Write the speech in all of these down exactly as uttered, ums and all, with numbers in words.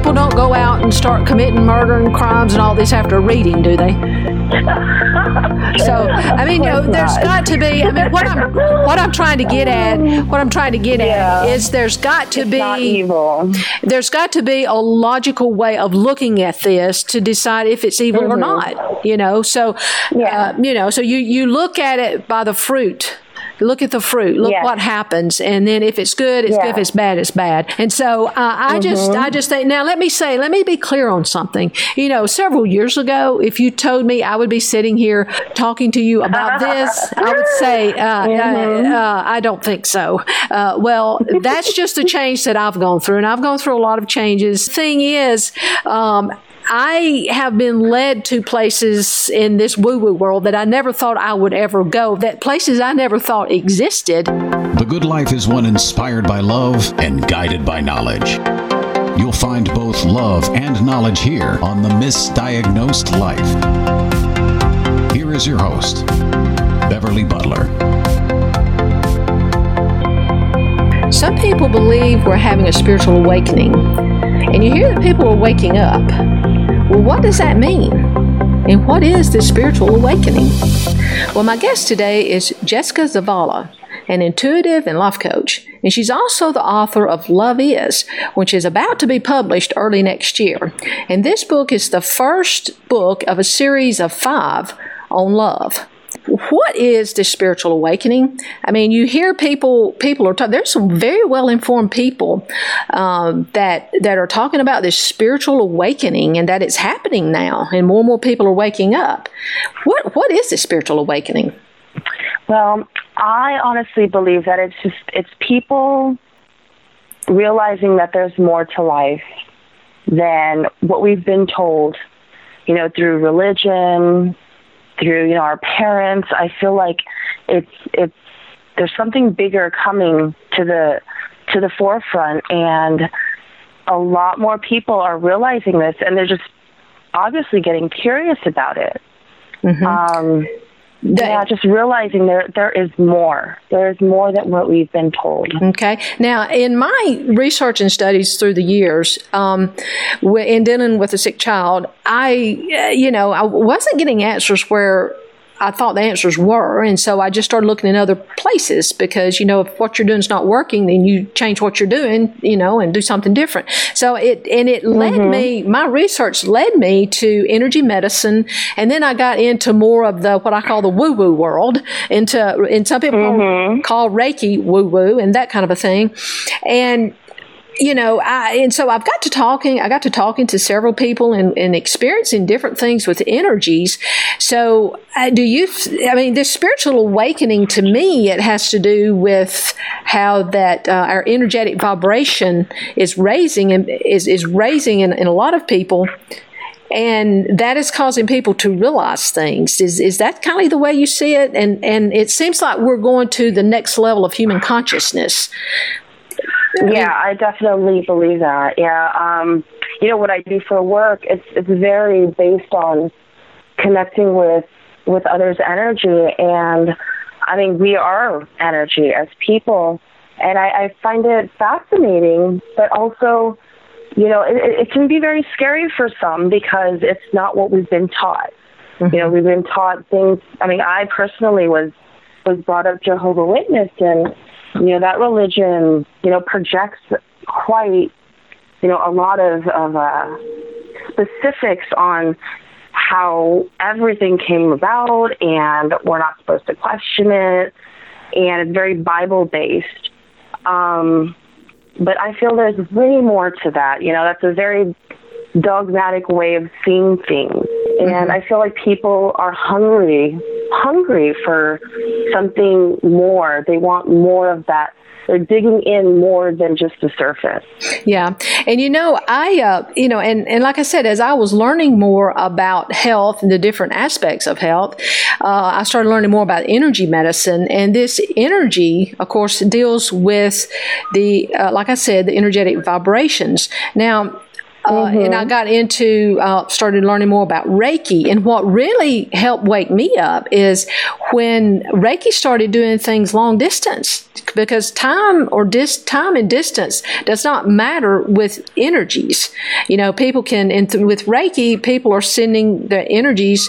people don't go out and start committing murder and crimes and all this after reading, do they? So, I mean, you know, there's got to be, I mean, what I'm, what I'm trying to get at, what I'm trying to get yeah. at is there's got to it's be, not evil. There's got to be a logical way of looking at this to decide if it's evil mm-hmm. or not, you know, so, yeah. uh, you know, so you, you look at it by the fruit. Look at the fruit. Look yes. what happens, and then if it's good, it's yeah. good. If it's bad, it's bad. And so uh, I mm-hmm. just, I just think. Now, let me say, let me be clear on something. You know, several years ago, if you told me I would be sitting here talking to you about this, I would say, uh, mm-hmm. uh, uh, I don't think so. Uh, well, that's just a change that I've gone through, and I've gone through a lot of changes. Thing is. Um, I have been led to places in this woo-woo world that I never thought I would ever go, that places I never thought existed. The Good Life is one inspired by love and guided by knowledge. You'll find both love and knowledge here on The Misdiagnosed Life. Here is your host, Beverly Butler. Some people believe we're having a spiritual awakening, and you hear that people are waking up. Well, what does that mean? And what is this spiritual awakening? Well, my guest today is Jessica Zavala, an intuitive and life coach, and she's also the author of Love Is, which is about to be published early next year. And this book is the first book of a series of five on love. What is this spiritual awakening? I mean, you hear people, people are talking, there's some very well-informed people um, that that are talking about this spiritual awakening and that it's happening now, and more and more people are waking up. What What is this spiritual awakening? Well, I honestly believe that it's just, it's people realizing that there's more to life than what we've been told, you know, through religion, through, you know, our parents. I feel like it's it's there's something bigger coming to the to the forefront, and a lot more people are realizing this, and they're just obviously getting curious about it. Mm-hmm. Um, yeah, just realizing there there is more. There is more than what we've been told. Okay. Now, in my research and studies through the years, um, in dealing with a sick child, I, you know, I wasn't getting answers where I thought the answers were, and so I just started looking in other places because, you know, if what you're doing is not working, then you change what you're doing, you know, and do something different. So it, and it led mm-hmm. me, my research led me to energy medicine, and then I got into more of the, what I call the woo-woo world, into, and some people mm-hmm. call Reiki woo-woo and that kind of a thing. And You know, I, and so I've got to talking, I got to talking to several people and, and experiencing different things with energies. So uh, do you, I mean, this spiritual awakening, to me, it has to do with how that uh, our energetic vibration is raising and is, is raising in, in a lot of people. And that is causing people to realize things. Is is that kind of the way you see it? And, and it seems like we're going to the next level of human consciousness. Yeah, I definitely believe that. Yeah, um, you know what I do for work? It's it's very based on connecting with with others' energy, and I mean we are energy as people, and I, I find it fascinating, but also, you know, it, it can be very scary for some because it's not what we've been taught. Mm-hmm. You know, we've been taught things. I mean, I personally was was brought up Jehovah's Witness, and you know, that religion, you know, projects quite, you know, a lot of, of uh, specifics on how everything came about, and we're not supposed to question it, and it's very Bible-based. Um, but I feel there's way more to that. You know, that's a very dogmatic way of seeing things. And mm-hmm. I feel like people are hungry, hungry for something more. They want more of that. They're digging in more than just the surface. Yeah. And, you know, I, uh, you know, and, and like I said, as I was learning more about health and the different aspects of health, uh, I started learning more about energy medicine. And this energy, of course, deals with the, uh, like I said, the energetic vibrations. Now, Uh, mm-hmm. And I got into, uh, started learning more about Reiki. And what really helped wake me up is when Reiki started doing things long distance, because time or dis- time and distance does not matter with energies. You know, people can, and th- with Reiki, people are sending their energies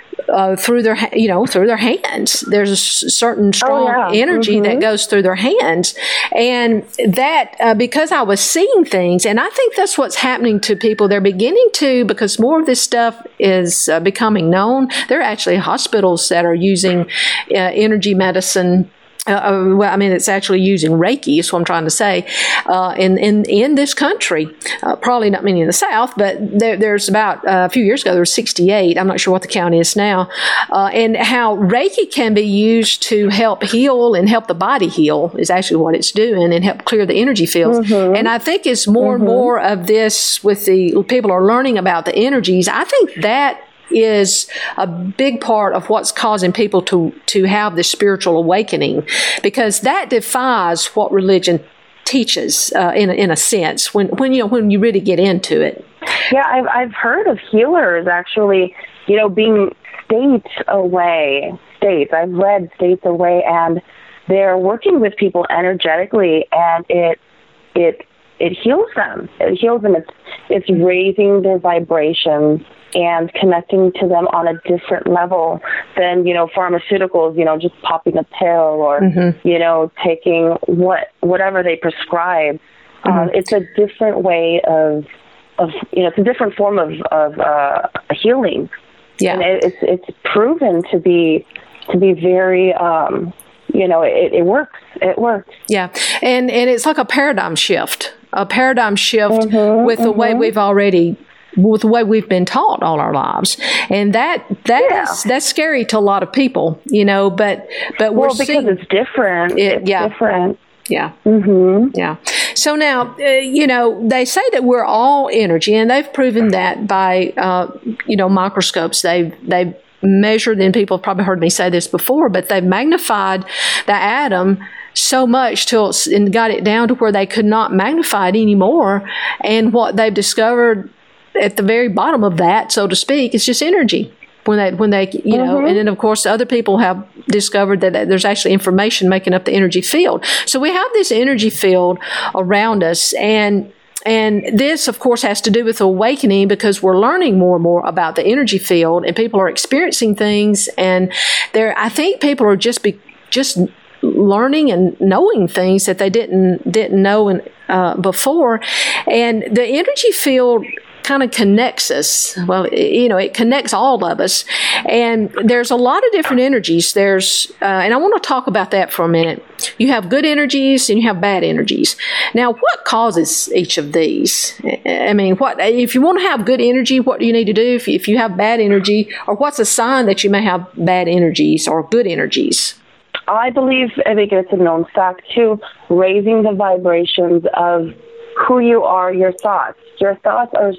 Uh, through their, you know, through their hands. There's a certain strong oh, yeah. energy mm-hmm. that goes through their hands, and that uh, because I was seeing things, and I think that's what's happening to people. They're beginning to, because more of this stuff is uh, becoming known. There are actually hospitals that are using uh, energy medicine. Uh, well, I mean, it's actually using Reiki, is what I'm trying to say, uh, in, in, in this country. Uh, probably not many in the South, but there, there's about, uh, a few years ago, there was sixty-eight. I'm not sure what the count is now. Uh, and how Reiki can be used to help heal and help the body heal is actually what it's doing, and help clear the energy fields. Mm-hmm. And I think as more mm-hmm. and more of this, with the people are learning about the energies, I think that is a big part of what's causing people to, to have this spiritual awakening, because that defies what religion teaches, uh, in, a, in a sense, when, when, you know, when you really get into it. Yeah, I've, I've heard of healers actually, you know, being states away, states. I've read states away, and they're working with people energetically, and it, it, it heals them. It heals them. It's, it's raising their vibrations and connecting to them on a different level than, you know, pharmaceuticals, you know, just popping a pill or, mm-hmm. you know, taking what whatever they prescribe. Mm-hmm. Um, it's a different way of, of, you know, it's a different form of, of uh, healing. Yeah. And it, it's it's proven to be to be very, um, you know, it, it works. It works. Yeah. And, and it's like a paradigm shift, a paradigm shift mm-hmm, with the mm-hmm. way we've already with the way we've been taught all our lives. And that that yeah. is, that's scary to a lot of people, you know, but but we're well, because seeing, it's different. It, it's yeah. different. Yeah. Mm-hmm. Yeah. So now, uh, you know, they say that we're all energy, and they've proven that by, uh, you know, microscopes. They've, they've measured, and people have probably heard me say this before, but they've magnified the atom so much till it's, and got it down to where they could not magnify it anymore. And what they've discovered at the very bottom of that, so to speak, is just energy. When they, when they, you mm-hmm. know, and then of course other people have discovered that, that there's actually information making up the energy field. So we have this energy field around us, and and this, of course, has to do with awakening, because we're learning more and more about the energy field, and people are experiencing things, and there, I think people are just be just learning and knowing things that they didn't didn't know in, uh, before, and the energy field kind of connects us. Well, you know, it connects all of us. And there's a lot of different energies. There's, uh, and I want to talk about that for a minute. You have good energies and you have bad energies. Now, what causes each of these? I mean, what if you want to have good energy, what do you need to do if you, if you have bad energy, or what's a sign that you may have bad energies or good energies? I believe, I think it's a known fact too, raising the vibrations of who you are, your thoughts. Your thoughts are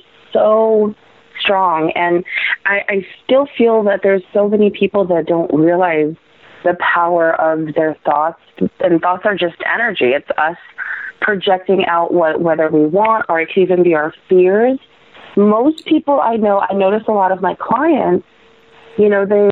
so strong, and I, I still feel that there's so many people that don't realize the power of their thoughts, and thoughts are just energy. It's us projecting out what whether we want, or it could even be our fears. Most people I know, I notice a lot of my clients, you know, they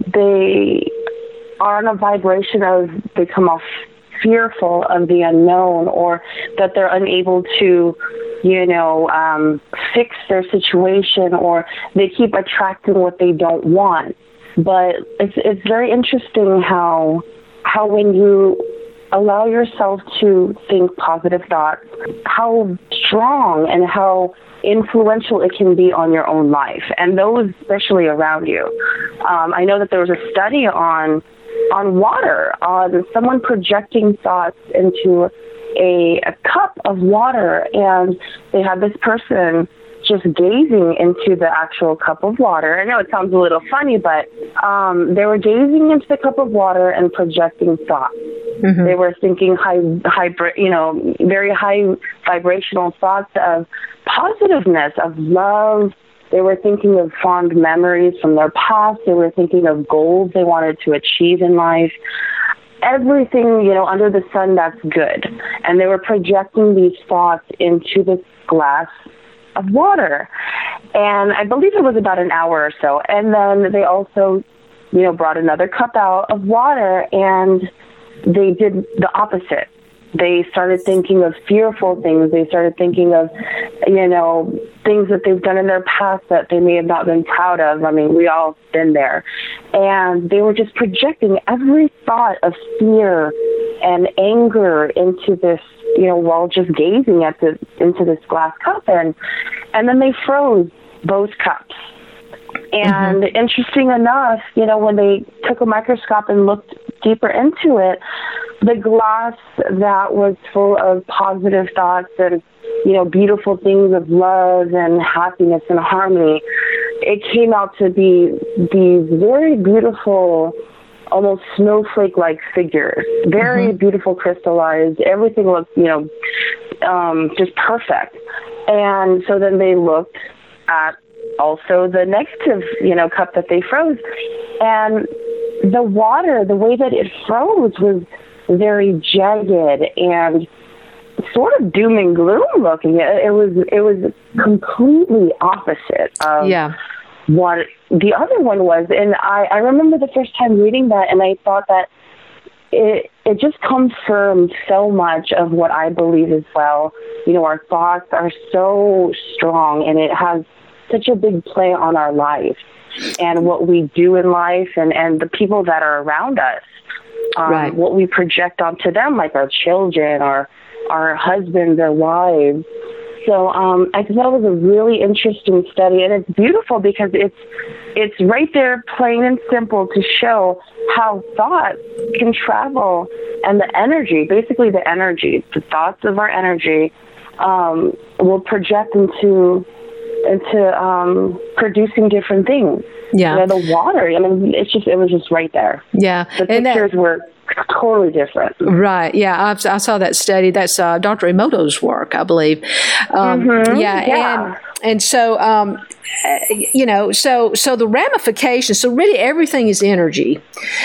they are on a vibration of, they come off fearful of the unknown, or that they're unable to, you know, um, fix their situation, or they keep attracting what they don't want. But it's it's very interesting how how when you allow yourself to think positive thoughts, how strong and how influential it can be on your own life, and those especially around you. Um, I know that there was a study on on water, on someone projecting thoughts into a, a cup of water, and they had this person just gazing into the actual cup of water. I know it sounds a little funny, but um, they were gazing into the cup of water and projecting thoughts. Mm-hmm. They were thinking high, high, you know, very high vibrational thoughts of positiveness, of love. They were thinking of fond memories from their past. They were thinking of goals they wanted to achieve in life. Everything, you know, under the sun that's good. And they were projecting these thoughts into this glass of water. And I believe it was about an hour or so. And then they also, you know, brought another cup out of water, and they did the opposite. They started thinking of fearful things. They started thinking of, you know, things that they've done in their past that they may have not been proud of. I mean, we all been there. And they were just projecting every thought of fear and anger into this, you know, while just gazing at the into this glass cup. And, and then they froze both cups. And mm-hmm. interesting enough, you know, when they took a microscope and looked deeper into it, the glass that was full of positive thoughts and, you know, beautiful things of love and happiness and harmony, it came out to be these very beautiful, almost snowflake-like figures, very mm-hmm. beautiful, crystallized. Everything looked, you know, um, just perfect. And so then they looked at also the negative, you know, cup that they froze. And the water, the way that it froze was very jagged and sort of doom and gloom looking. It, it was it was completely opposite of yeah. what the other one was. And I, I remember the first time reading that, and I thought that it it just confirmed so much of what I believe as well. You know, our thoughts are so strong, and it has such a big play on our life and what we do in life, and, and the people that are around us. Um, right. What we project onto them, like our children, our our husbands, our wives. So um, I thought that was a really interesting study, and it's beautiful because it's it's right there, plain and simple, to show how thought can travel, and the energy, basically the energy, the thoughts of our energy, um, will project into into um, producing different things. Yeah, you know, the water. I mean, it's just it was just right there. Yeah, the pictures that, were totally different. Right. Yeah, I've, I saw that study. That's uh, Doctor Emoto's work, I believe. Um, mm-hmm. Yeah, yeah, and and so um, you know, so so the ramifications. So really, everything is energy,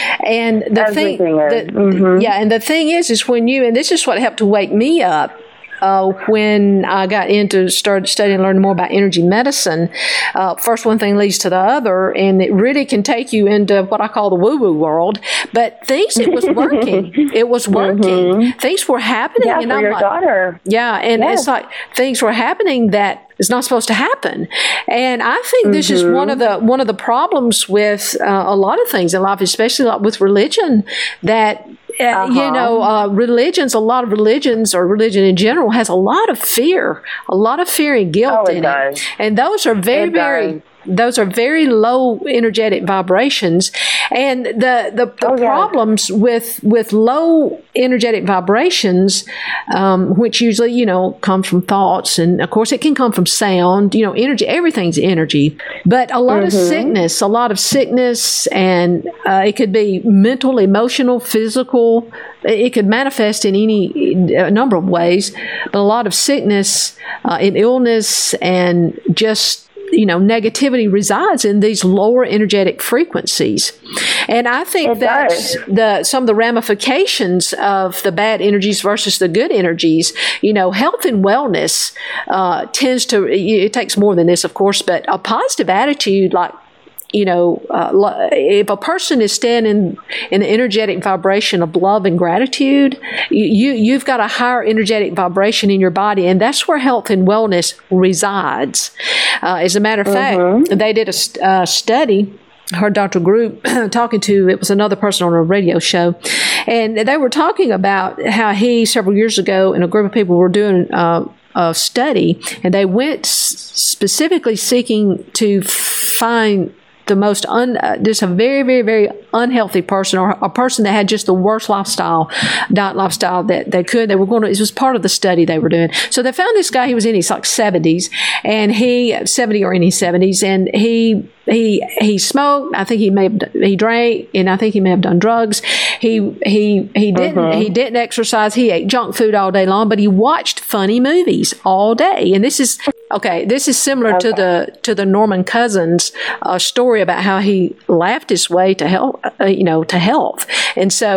and the everything thing, is. the, mm-hmm. yeah, and the thing is, is when you and this is what helped to wake me up. Uh, when I got into start studying and learning more about energy medicine, uh, first one thing leads to the other, and it really can take you into what I call the woo-woo world. But things, it was working. It was working. Mm-hmm. Things were happening. Yeah, and for I'm your like, daughter. Yeah, and yeah. it's like things were happening that is not supposed to happen. And I think mm-hmm. this is one of the one of the problems with uh, a lot of things in life, especially like with religion, that Uh, uh-huh. you know, uh, religions, a lot of religions or religion in general has a lot of fear, a lot of fear and guilt oh, it in does. it. And those are very, it very, does. those are very low energetic vibrations. And the, the, the oh, problems yeah. with, with low energetic vibrations, um, which usually, you know, come from thoughts. And of course it can come from sound, you know, energy, everything's energy, but a lot mm-hmm. of sickness, a lot of sickness, and uh, it could be mental, emotional, physical. It could manifest in any a number of ways, but a lot of sickness uh, and illness and just, you know, negativity resides in these lower energetic frequencies. And I think that the some of the ramifications of the bad energies versus the good energies, you know, health and wellness uh, tends to, it takes more than this, of course, but a positive attitude, like, you know, uh, if a person is standing in the energetic vibration of love and gratitude, you, you've got a higher energetic vibration in your body, and that's where health and wellness resides. Uh, as a matter of mm-hmm. fact, they did a uh, study. I heard Doctor Group talking to, it was another person on a radio show, and they were talking about how he, several years ago, and a group of people were doing uh, a study, and they went s- specifically seeking to find the most un, uh, just a very, very, very unhealthy person, or a person that had just the worst lifestyle, diet lifestyle that they could. They were going to, it was part of the study they were doing. So they found this guy, he was in his like seventies, and he, seventy or in his seventies, and he, He he smoked. I think he may have, he drank, and I think he may have done drugs. He he he didn't uh-huh. he didn't exercise. He ate junk food all day long, but he watched funny movies all day. And this is okay. This is similar okay. to the to the Norman Cousins uh, story about how he laughed his way to health. Uh, you know, to health. And so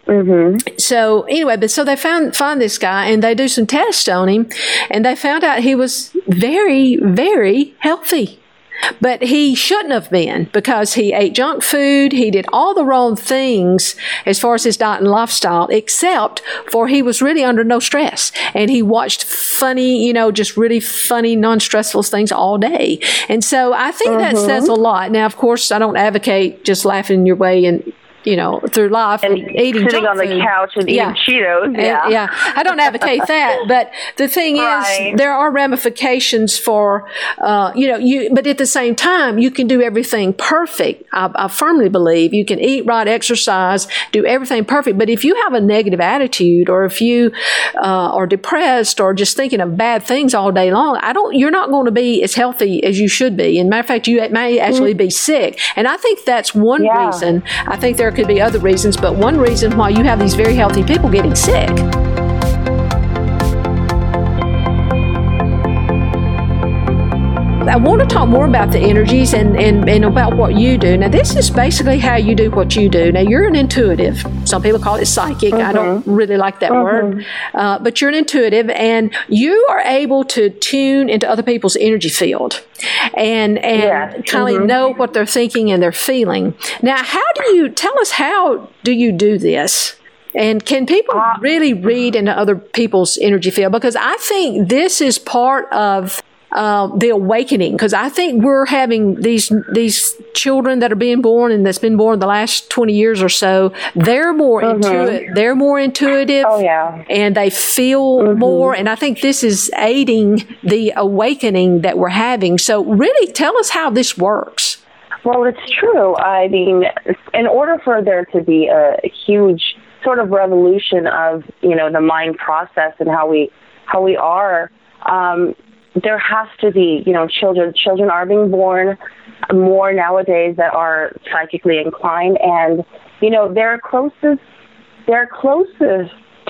Mm-hmm. So anyway, but so they found find this guy and they do some tests on him, and they found out he was very, very healthy. But he shouldn't have been, because he ate junk food. He did all the wrong things as far as his diet and lifestyle, except for he was really under no stress. And he watched funny, you know, just really funny, non-stressful things all day. And so I think mm-hmm. that says a lot. Now, of course, I don't advocate just laughing your way and, you know, through life and eating sitting junk on the food. couch and yeah. eating Cheetos. Yeah, and, yeah. I don't advocate that, but the thing right. is, there are ramifications for, uh, you know, you. But at the same time, you can do everything perfect. I, I firmly believe you can eat right, exercise, do everything perfect. But if you have a negative attitude, or if you uh, are depressed, or just thinking of bad things all day long, I don't. You're not going to be as healthy as you should be. And matter of fact, you may actually be sick. And I think that's one yeah. reason. I think there could be other reasons, but one reason why you have these very healthy people getting sick. I want to talk more about the energies and, and, and about what you do. Now, this is basically how you do what you do. Now, you're an intuitive. Some people call it psychic. Mm-hmm. I don't really like that mm-hmm. word. Uh, but you're an intuitive, and you are able to tune into other people's energy field and, and yes. kind of mm-hmm. know what they're thinking and they're feeling. Now, how do you, tell us, how do you do this? And can people uh, really read into other people's energy field? Because I think this is part of Uh, the awakening, because I think we're having these these children that are being born and that's been born the last twenty years or so. They're more mm-hmm. intuitive. They're more intuitive. Oh yeah, and they feel mm-hmm. more. And I think this is aiding the awakening that we're having. So, really, tell us how this works. Well, it's true. I mean, in order for there to be a, a huge sort of revolution of you know the mind process and how we how we are. Um, There has to be, you know, children. Children are being born more nowadays that are psychically inclined, and you know they're closest. They're closest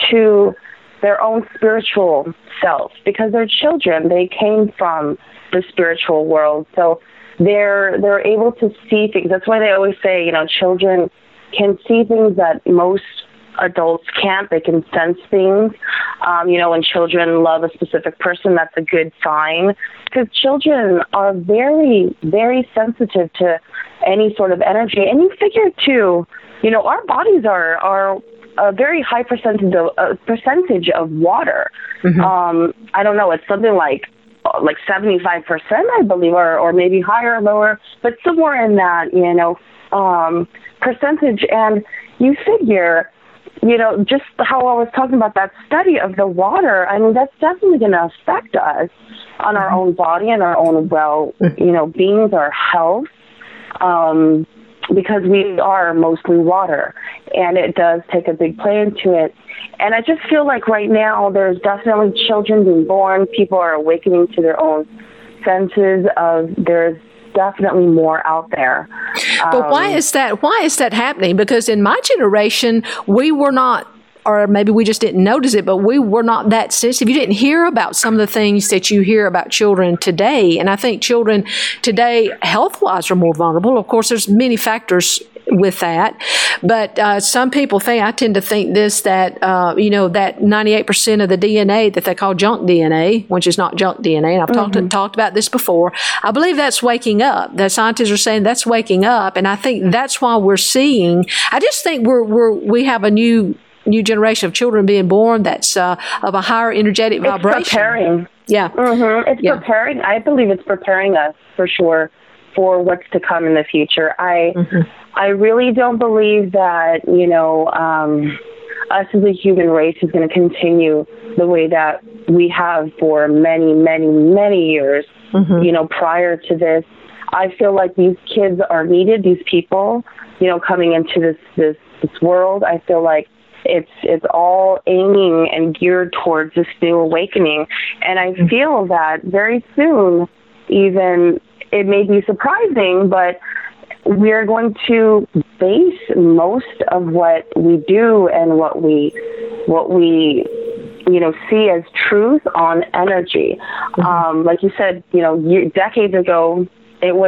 to their own spiritual self because they're children. They came from the spiritual world, so they're they're able to see things. That's why they always say, you know, children can see things that most adults can't. They can sense things. Um, you know, when children love a specific person, that's a good sign, because children are very, very sensitive to any sort of energy. And you figure too, you know, our bodies are are a very high percentage of uh, percentage of water. Mm-hmm. Um, I don't know. It's something like like seventy-five percent, I believe, or or maybe higher or lower, but somewhere in that, you know, um, percentage. And you figure, you know, just how I was talking about that study of the water, I mean, that's definitely going to affect us on our own body and our own, well, you know, beings, our health, um, because we are mostly water, and it does take a big play into it. And I just feel like right now there's definitely children being born. People are awakening to their own senses of there's definitely more out there. But um, why is that? Why is that happening? Because in my generation, we were not, or maybe we just didn't notice it, but we were not that sensitive. You didn't hear about some of the things that you hear about children today. And I think children today, health-wise, are more vulnerable. Of course, there's many factors with that. But uh, some people think, I tend to think this, that, uh, you know, that ninety-eight percent of the D N A that they call junk D N A, which is not junk D N A, and I've mm-hmm. talked, talked about this before, I believe that's waking up. The scientists are saying that's waking up, and I think that's why we're seeing, I just think we're, we're we have a new new generation of children being born that's uh, of a higher energetic it's vibration. It's preparing. Yeah. Mm-hmm. It's yeah. preparing. I believe it's preparing us, for sure, for what's to come in the future. I mm-hmm. I really don't believe that, you know, um, us as a human race is going to continue the way that we have for many, many, many years, mm-hmm. you know, prior to this. I feel like these kids are needed, these people, you know, coming into this, this, this world. I feel like it's it's all aiming and geared towards this new awakening. And I feel that very soon, even, it may be surprising, but we are going to base most of what we do and what we, what we, you know, see as truth on energy. Mm-hmm. Um, like you said, you know, year, decades ago, it was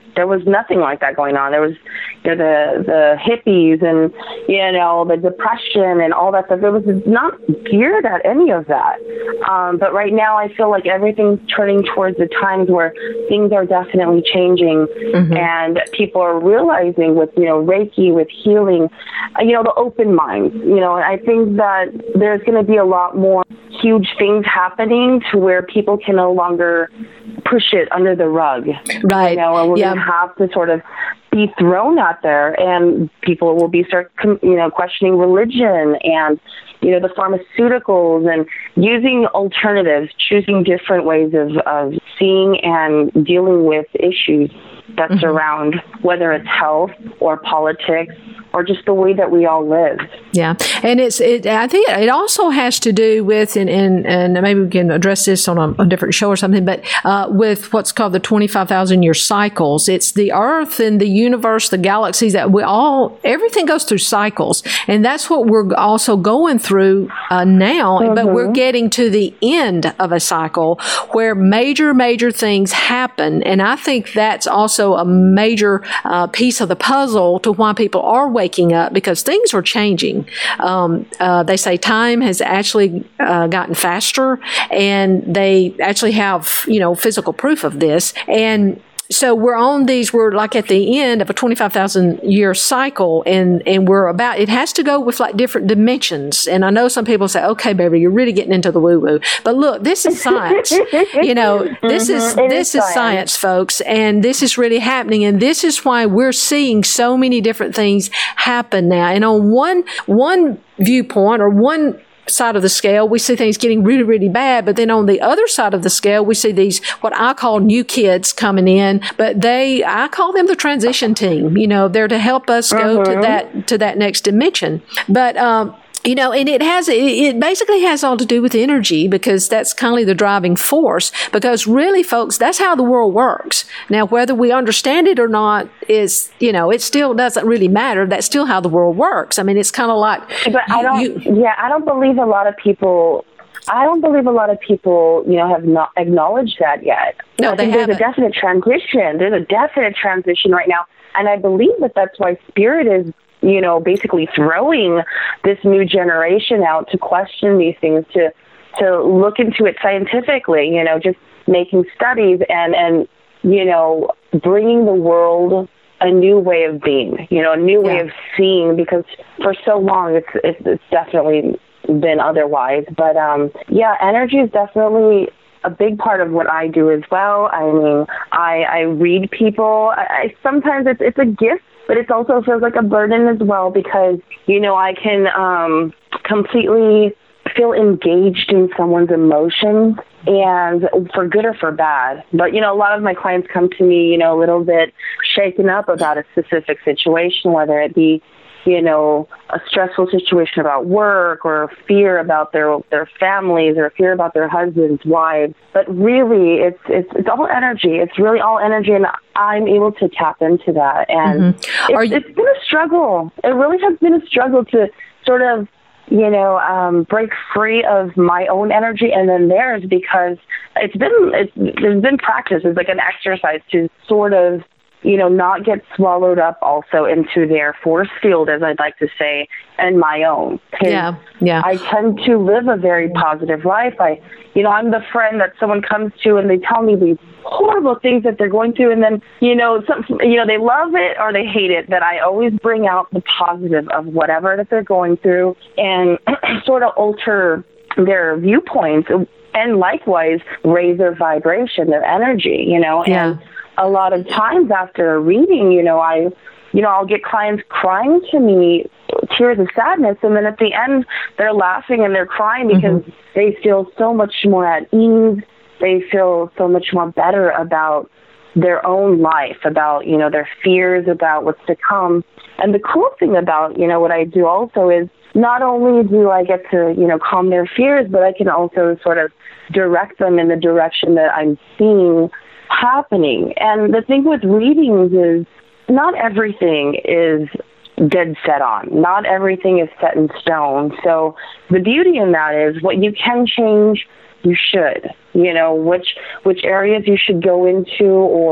there was nothing like that going on. There was, you know, the the hippies and, you know, the depression and all that stuff. It was not geared at any of that. Um, but right now I feel like everything's turning towards the times where things are definitely changing, mm-hmm. and people are realizing with, you know, Reiki, with healing, you know, the open minds, you know, and I think that there's going to be a lot more huge things happening to where people can no longer push it under the rug. Right. You know, and we're yeah. going to have to sort of be thrown out there, and people will be start, you know, questioning religion and, you know, the pharmaceuticals, and using alternatives, choosing different ways of, of seeing and dealing with issues that mm-hmm. surround, whether it's health or politics or just the way that we all live. Yeah. And it's, it, I think it also has to do with, and, and, and maybe we can address this on a, a different show or something, but uh, with what's called the twenty-five thousand year cycles. It's the Earth and the universe, the galaxies, that we all, everything goes through cycles. And that's what we're also going through uh, now, mm-hmm. but we're getting to the end of a cycle where major, major things happen. And I think that's also a major uh, piece of the puzzle to why people are waking up, because things are changing. Um, uh, they say time has actually uh, gotten faster, and they actually have, you know, physical proof of this. And so we're on these, we're like at the end of a twenty-five thousand year cycle, and, and we're about, it has to go with like different dimensions. And I know some people say, okay, baby, you're really getting into the woo woo, but look, this is science. You know, this mm-hmm. is, this is, is science. science, folks. And this is really happening. And this is why we're seeing so many different things happen now. And on one, one viewpoint, or one side of the scale, we see things getting really, really bad. But then on the other side of the scale, we see these, what I call new kids coming in, but they, I call them the transition team. You know, they're to help us go uh-huh. to that, to that next dimension. But, um, you know, and it has, it basically has all to do with energy, because that's kind of the driving force. Because really, folks, that's how the world works. Now, whether we understand it or not is, you know, it still doesn't really matter. That's still how the world works. I mean, it's kind of like. But you, I don't, you, yeah, I don't believe a lot of people. I don't believe a lot of people, you know, have not acknowledged that yet. No, I they think haven't. There's a definite transition. There's a definite transition right now. And I believe that that's why Spirit is, you know, basically throwing this new generation out to question these things, to to look into it scientifically, you know, just making studies and, and you know, bringing the world a new way of being, you know, a new way yeah. of seeing, because for so long it's, it's, it's definitely been otherwise. But, um, yeah, energy is definitely a big part of what I do as well. I mean, I, I read people. I, I sometimes it's it's a gift, but it also feels like a burden as well, because, you know, I can um, completely feel engaged in someone's emotions, and for good or for bad. But, you know, a lot of my clients come to me, you know, a little bit shaken up about a specific situation, whether it be, you know, a stressful situation about work, or fear about their their families, or fear about their husbands, wives. But really, it's it's it's all energy. It's really all energy, and I'm able to tap into that. And mm-hmm. it's, you- it's been a struggle. It really has been a struggle to sort of, you know, um, break free of my own energy and then theirs, because it's been it's there's been practice. It's like an exercise to sort of, you know, not get swallowed up also into their force field, as I'd like to say, and my own. Yeah, yeah. I tend to live a very positive life. I, you know, I'm the friend that someone comes to and they tell me these horrible things that they're going through, and then, you know, some, you know, they love it or they hate it. That I always bring out the positive of whatever that they're going through, and sort of alter their viewpoints, and likewise raise their vibration, their energy. You know, yeah. and a lot of times after a reading, you know, I, you know, I'll get clients crying to me, tears of sadness, and then at the end they're laughing and they're crying because mm-hmm. they feel so much more at ease. They feel so much more better about their own life, about, you know, their fears, about what's to come. And the cool thing about, you know, what I do also is not only do I get to, you know, calm their fears, but I can also sort of direct them in the direction that I'm seeing happening. And the thing with readings is not everything is dead set on. Not everything is set in stone. So the beauty in that is what you can change, you should. You know, which which areas you should go into, or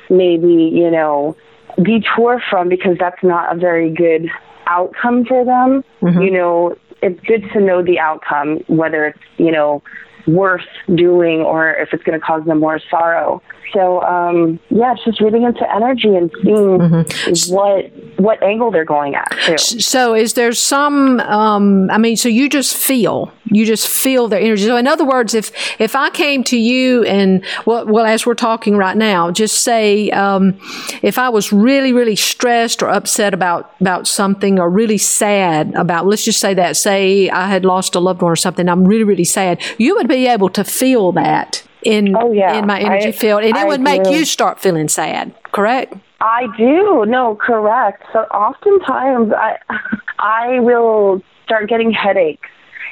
maybe, you know, detour from because that's not a very good outcome for them. Mm-hmm. You know, it's good to know the outcome, whether it's, you know, worth doing or if it's going to cause them more sorrow. So, um, yeah, it's just reading into energy and seeing mm-hmm. what what angle they're going at, too. So is there some, um, I mean, so you just feel, you just feel their energy. So in other words, if if I came to you and, well, well as we're talking right now, just say um, if I was really, really stressed or upset about, about something or really sad about, let's just say that, say I had lost a loved one or something, I'm really, really sad, you would be able to feel that in oh, yeah. in my energy I, field, and it I would make do. you start feeling sad, correct? I do. No, correct. So oftentimes I I will start getting headaches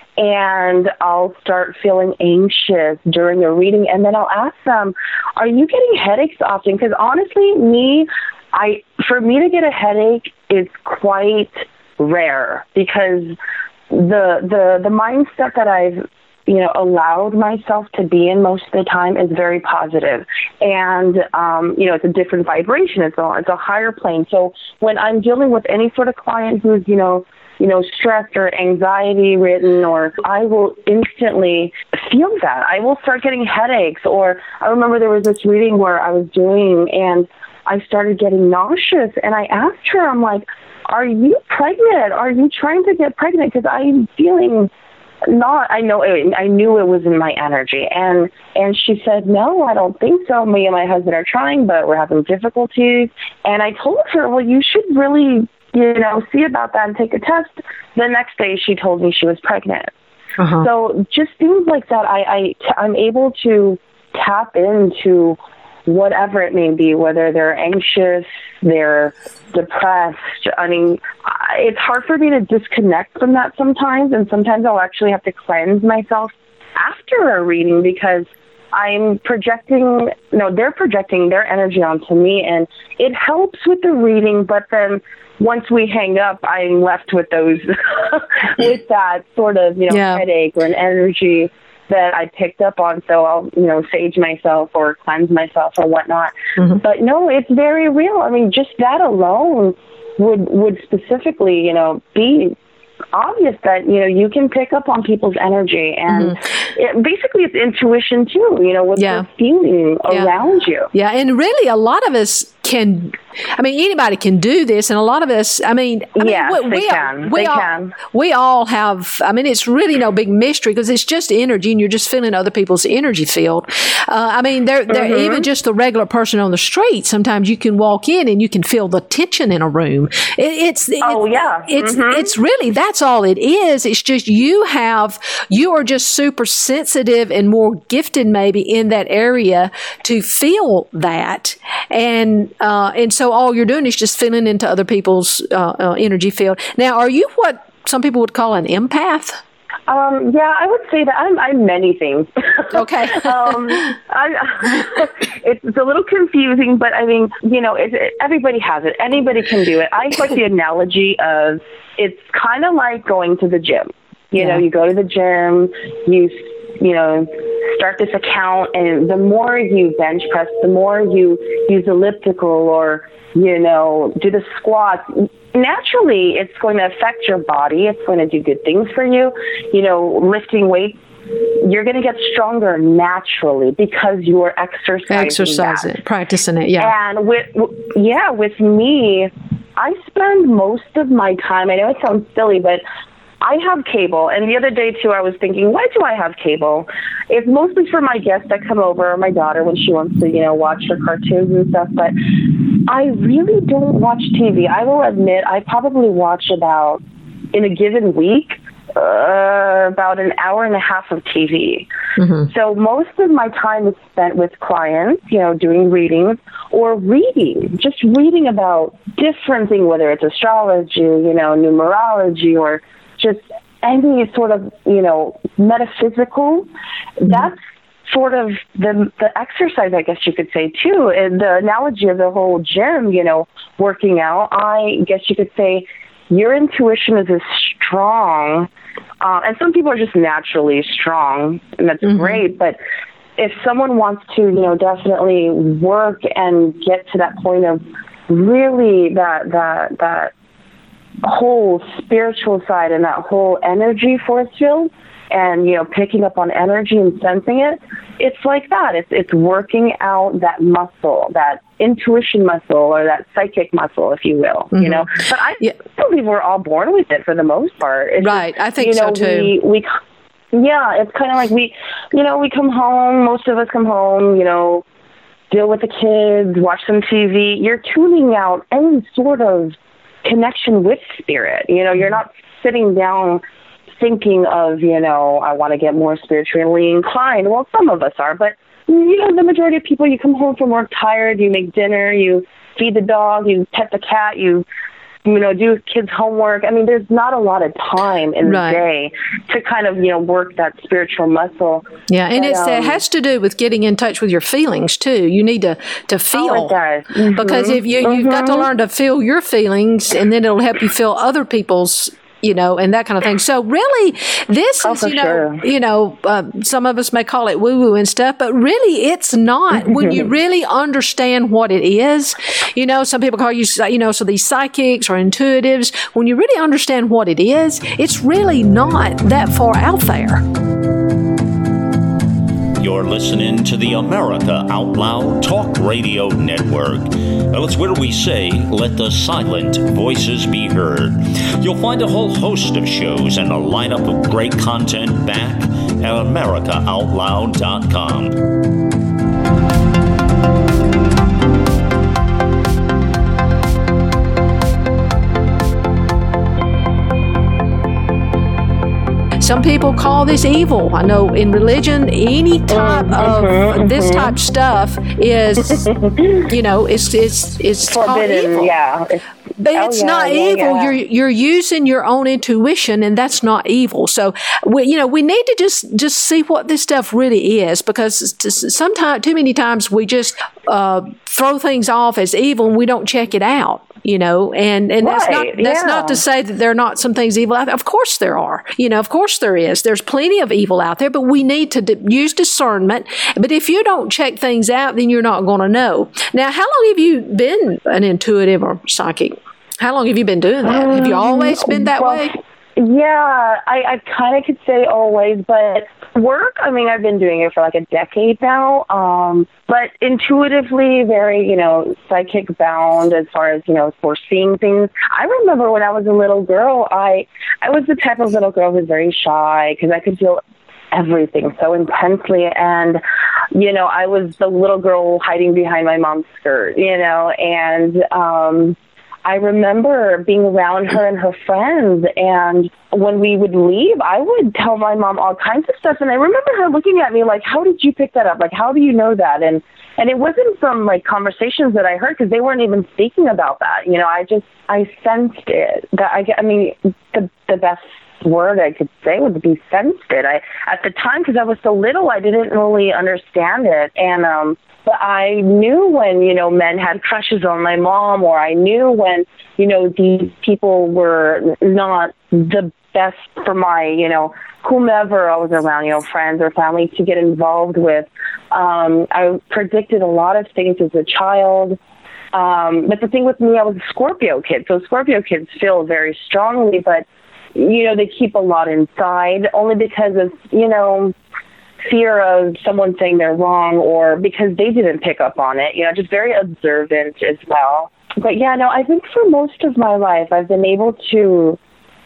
and I'll start feeling anxious during a reading, and then I'll ask them, are you getting headaches often? Because honestly, me, I for me to get a headache is quite rare because the the the mindset that I've you know, allowed myself to be in most of the time is very positive. And, um, you know, it's a different vibration. It's a, it's a higher plane. So when I'm dealing with any sort of client who's, you know, you know, stressed or anxiety ridden, or I will instantly feel that. I will start getting headaches. Or I remember there was this reading where I was doing and I started getting nauseous, and I asked her, I'm like, are you pregnant? Are you trying to get pregnant? Because I'm feeling not, I know, it, I knew it was in my energy. And, and she said, no, I don't think so. Me and my husband are trying, but we're having difficulties. And I told her, well, you should really, you know, see about that and take a test. The next day she told me she was pregnant. Uh-huh. So just things like that, I, I, I'm able to tap into whatever it may be, whether they're anxious, they're depressed. I mean, it's hard for me to disconnect from that sometimes, and sometimes I'll actually have to cleanse myself after a reading because I'm projecting, no, they're projecting their energy onto me, and it helps with the reading, but then once we hang up, I'm left with those, with that sort of, you know, yeah. headache or an energy that I picked up on, so I'll, you know, sage myself or cleanse myself or whatnot. Mm-hmm. But no, it's very real. I mean, just that alone would would specifically, you know, be obvious that, you know, you can pick up on people's energy, and mm-hmm. it, basically it's intuition too, you know, what yeah. they're feeling yeah. around you. Yeah, and really a lot of us can, I mean, anybody can do this, and a lot of us, I mean, I yes, mean, we, they we can. All, we they all, can. We all have, I mean, it's really no big mystery because it's just energy, and you're just feeling other people's energy field. Uh, I mean, they're, they're mm-hmm. even just the regular person on the street, sometimes you can walk in and you can feel the tension in a room. It, it's, oh, it's, yeah. It's, mm-hmm. it's really, that's all it is. It's just you have, you are just super sensitive and more gifted maybe in that area to feel that. And, uh, and so all you're doing is just feeling into other people's uh, uh, energy field. Now, are you what some people would call an empath? Um, yeah, I would say that I'm, I'm many things. Okay. um, I, it's, it's a little confusing, but I mean, you know, it, it, everybody has it. Anybody can do it. I like the analogy of it's kind of like going to the gym. You yeah. know, you go to the gym, you, you know, start this account, and the more you bench press, the more you use elliptical or, you know, do the squats, naturally it's going to affect your body. It's going to do good things for you. You know, lifting weights, you're going to get stronger naturally because you're exercising Exercise that. it, practicing it, yeah. And with, yeah, with me, I spend most of my time, I know it sounds silly, but I have cable, and the other day, too, I was thinking, why do I have cable? It's mostly for my guests that come over, or my daughter when she wants to, you know, watch her cartoons and stuff, but I really don't watch T V. I will admit I probably watch about, in a given week, uh, about an hour and a half of T V. Mm-hmm. So most of my time is spent with clients, you know, doing readings or reading, just reading about different things, whether it's astrology, you know, numerology, or just any sort of, you know, metaphysical. Mm-hmm. That's sort of the the exercise, I guess you could say, too. And the analogy of the whole gym, you know, working out, I guess you could say your intuition is as strong. Uh, and some people are just naturally strong, and that's mm-hmm. great. But if someone wants to, you know, definitely work and get to that point of really that that that whole spiritual side and that whole energy force field, and, you know, picking up on energy and sensing it, it's like that. It's it's working out that muscle, that intuition muscle, or that psychic muscle, if you will. Mm-hmm. You know, but I yeah. believe we're all born with it for the most part. It's right, just, I think you know, so too. We, we yeah, it's kind of like we, you know, we come home. Most of us come home. You know, deal with the kids, watch some T V. You're tuning out any sort of connection with spirit. You know, you're not sitting down thinking of, you know, I want to get more spiritually inclined. Well, some of us are, but, you know, the majority of people, you come home from work tired, you make dinner, you feed the dog, you pet the cat, you, you know, do kids' homework. I mean, there's not a lot of time in right. the day to kind of, you know, work that spiritual muscle. Yeah, and but, it's, um, it has to do with getting in touch with your feelings, too. You need to, to feel. Oh, it does. Mm-hmm. Because if you, you've mm-hmm. got to learn to feel your feelings, and then it'll help you feel other people's, you know, and that kind of thing. So really, this oh, is, you know, sure. you know, uh, some of us may call it woo-woo and stuff, but really it's not. When you really understand what it is, you know, some people call you, you know, so these psychics or intuitives, when you really understand what it is, it's really not that far out there. You're listening to the America Out Loud Talk Radio Network. Well, it's where we say, let the silent voices be heard. You'll find a whole host of shows and a lineup of great content back at america out loud dot com. Some people call this evil. I know in religion, any type mm-hmm, of this mm-hmm. type stuff is, you know, it's it's it's forbidden. Called evil. Yeah, it's, but oh, it's yeah, not yeah, evil. Yeah. You're you're using your own intuition, and that's not evil. So we, you know, we need to just just see what this stuff really is, because sometimes, too many times, we just uh, throw things off as evil and we don't check it out. You know, and, and right, that's not that's yeah. not to say that there are not some things evil out there. Of course there are. You know, of course there is. There's plenty of evil out there, but we need to d- use discernment. But if you don't check things out, then you're not going to know. Now, how long have you been an intuitive or psychic? How long have you been doing that? Um, have you always been that well, way? Yeah, I, I kind of could say always, but work, I mean, I've been doing it for like a decade now, um, but intuitively very, you know, psychic bound as far as, you know, foreseeing things. I remember when I was a little girl, I, I was the type of little girl who was very shy because I could feel everything so intensely, and, you know, I was the little girl hiding behind my mom's skirt, you know, and, um, I remember being around her and her friends, and when we would leave, I would tell my mom all kinds of stuff, and I remember her looking at me like, how did you pick that up? Like, how do you know that? And and it wasn't from, like, conversations that I heard, because they weren't even speaking about that. You know, I just, I sensed it. That I, I mean, the the best word I could say would be sensed it. I, at the time, because I was so little, I didn't really understand it, and, um, but I knew when, you know, men had crushes on my mom, or I knew when, you know, these people were not the best for my, you know, whomever I was around, you know, friends or family to get involved with. Um, I predicted a lot of things as a child. Um, but the thing with me, I was a Scorpio kid. So Scorpio kids feel very strongly, but, you know, they keep a lot inside only because of, you know, fear of someone saying they're wrong, or because they didn't pick up on it, you know, just very observant as well. But yeah, no, I think for most of my life, I've been able to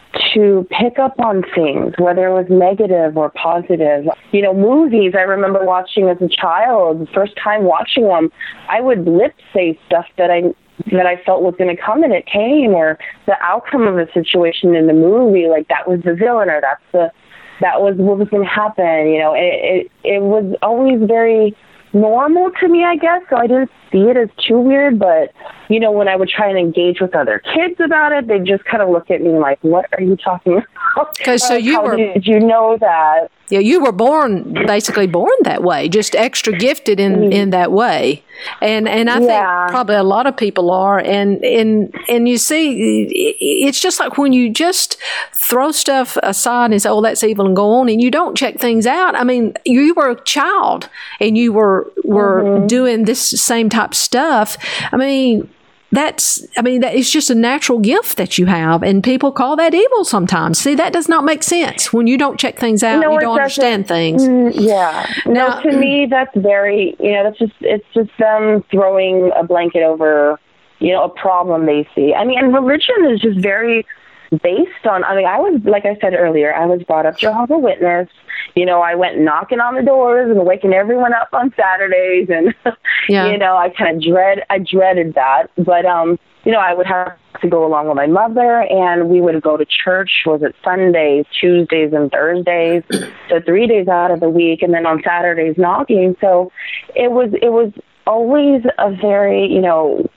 to pick up on things, whether it was negative or positive. You know, movies I remember watching as a child, the first time watching them, I would lip say stuff that I that I felt was going to come, and it came, or the outcome of a situation in the movie, like that was the villain, or that's the that was what was going to happen. You know, it, it it was always very normal to me, I guess, so I didn't see it as too weird. But, you know, when I would try and engage with other kids about it, they just kind of look at me like, what are you talking Because so you How were, did you know that? Yeah, you were born, basically born that way, just extra gifted in, mm. in that way. And and I yeah. think probably a lot of people are. And, and, and you see, it's just like when you just throw stuff aside and say, oh, that's evil, and go on, and you don't check things out. I mean, you were a child and you were, were mm-hmm. doing this same type of stuff. I mean, That's, I mean, that is just a natural gift that you have, and people call that evil sometimes. See, that does not make sense when you don't check things out, no, you don't understand things. Mm, yeah. Now, no, to me, that's very, you know, that's just, it's just them throwing a blanket over, you know, a problem they see. I mean, and religion is just very based on, I mean, I was, like I said earlier, I was brought up Jehovah's Witness. You know, I went knocking on the doors and waking everyone up on Saturdays, and yeah. you know, I kind of dread, I dreaded that. But um, you know, I would have to go along with my mother, and we would go to church. Was it Sundays, Tuesdays, and Thursdays? So three days out of the week, and then on Saturdays knocking. So it was, it was always a very, you know.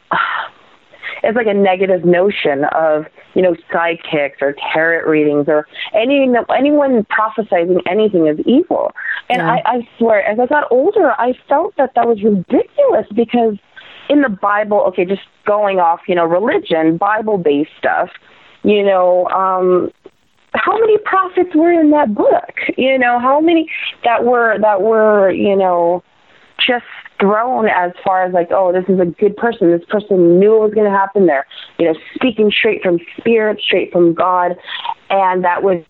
It's like a negative notion of, you know, psychics or tarot readings or any anyone prophesizing anything is evil. And yeah. I, I swear, as I got older, I felt that that was ridiculous because in the Bible, okay, just going off, you know, religion, Bible-based stuff, you know, um, how many prophets were in that book? You know, how many that were, that were, you know, just thrown as far as like, oh, this is a good person. This person knew what was going to happen there. You know, speaking straight from spirit, straight from God. And that was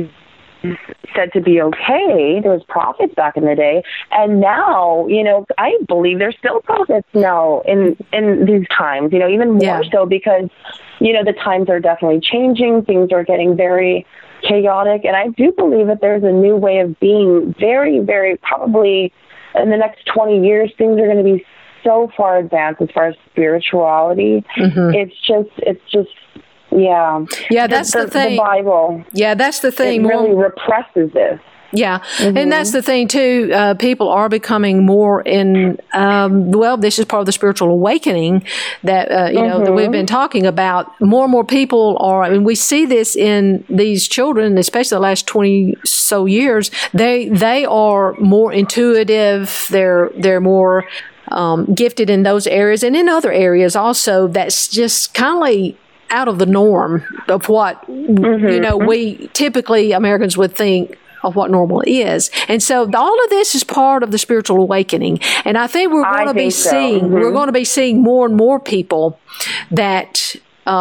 said to be okay. There was prophets back in the day. And now, you know, I believe there's still prophets now in, in these times, you know, even more yeah. so because, you know, the times are definitely changing. Things are getting very chaotic. And I do believe that there's a new way of being very, very probably in the next twenty years, things are going to be so far advanced as far as spirituality. Mm-hmm. It's just, it's just, yeah. Yeah, that's the, the, the thing. The Bible. Yeah, that's the thing. It really well, represses this. Yeah, mm-hmm. and that's the thing, too. Uh, people are becoming more in, um, well, this is part of the spiritual awakening that, uh, you mm-hmm. know, that we've been talking about. More and more people are, I mean, we see this in these children, especially the last twenty so years. They they are more intuitive. They're, they're more um, gifted in those areas and in other areas also. That's just kind of like out of the norm of what, mm-hmm. you know, we typically, Americans would think of what normal is. And so all of this is part of the spiritual awakening. And I think we're going to be so. seeing, mm-hmm. we're going to be seeing more and more people that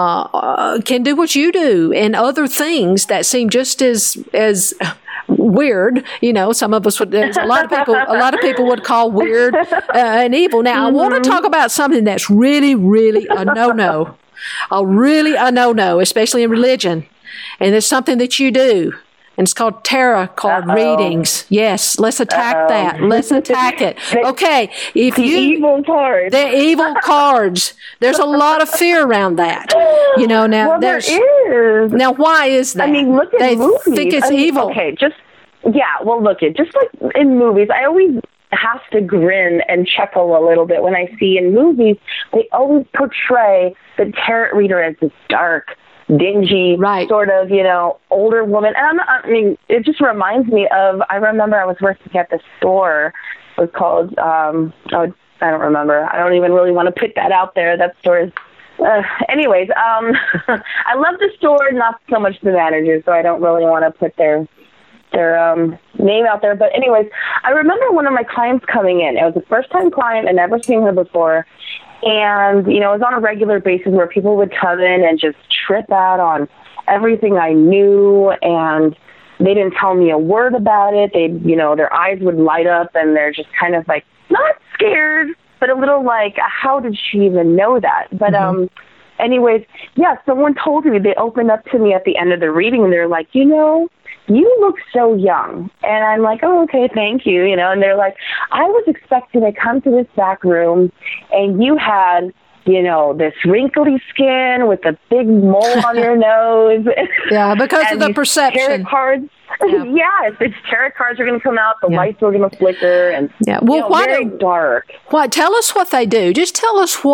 uh, can do what you do and other things that seem just as, as weird. You know, some of us would, there's a lot of people, a lot of people would call weird uh, and evil. Now, mm-hmm. I want to talk about something that's really, really a no-no, a really a no-no, especially in religion. And it's something that you do. And it's called tarot card Uh-oh. readings. Yes, let's attack Uh-oh. that. Let's attack it. Okay, if the you evil cards, the evil cards. There's a lot of fear around that. You know, now well, there's there is. Now why is that? I mean, look at they movies. think it's I mean, evil. Okay, just yeah. Well, look at just like in movies, I always have to grin and chuckle a little bit when I see in movies they always portray the tarot reader as this dark, dingy, right. sort of, you know, older woman. And I'm not, I mean, it just reminds me of, I remember I was working at the store. It was called, um, oh, I don't remember. I don't even really want to put that out there. That store is, uh, anyways, um, I love the store, not so much the manager, so I don't really want to put their, their um, name out there. But anyways, I remember one of my clients coming in. It was a first-time client. I'd never seen her before. And, you know, it was on a regular basis where people would come in and just trip out on everything I knew, and they didn't tell me a word about it. They, you know, their eyes would light up, and they're just kind of like, not scared, but a little like, how did she even know that? But, mm-hmm. um, anyways, yeah, someone told me, they opened up to me at the end of the reading, and they're like, you know, you look so young. And I'm like, oh, okay, thank you. You know, and they're like, I was expecting to come to this back room and you had, you know, this wrinkly skin with a big mole on your nose. Yeah, because of the perception. Tarot cards. Yeah, yes, it's tarot cards are going to come out. The yeah. lights are going to flicker. And, yeah, well, you know, why very do, dark. Why, tell us what they do. Just tell us what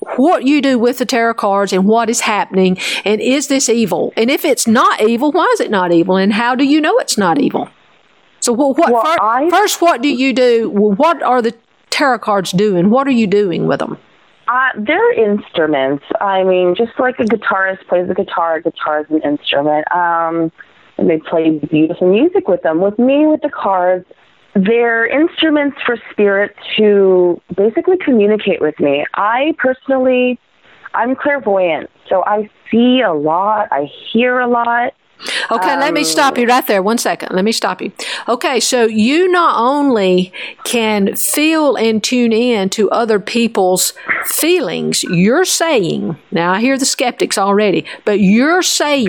what you do with the tarot cards and what is happening, and is this evil? And if it's not evil, why is it not evil? And how do you know it's not evil? So what, what well, first, I, first, what do you do? What are the tarot cards doing? What are you doing with them? Uh, they're instruments. I mean, just like a guitarist plays a guitar, a guitar is an instrument. Um, and they play beautiful music with them. With me, with the cards, they're instruments for spirit to basically communicate with me. I personally, I'm clairvoyant, so I see a lot, I hear a lot. Okay, um, let me stop you right there. One second. Let me stop you. Okay, so you not only can feel and tune in to other people's feelings, you're saying, now I hear the skeptics already, but you're saying,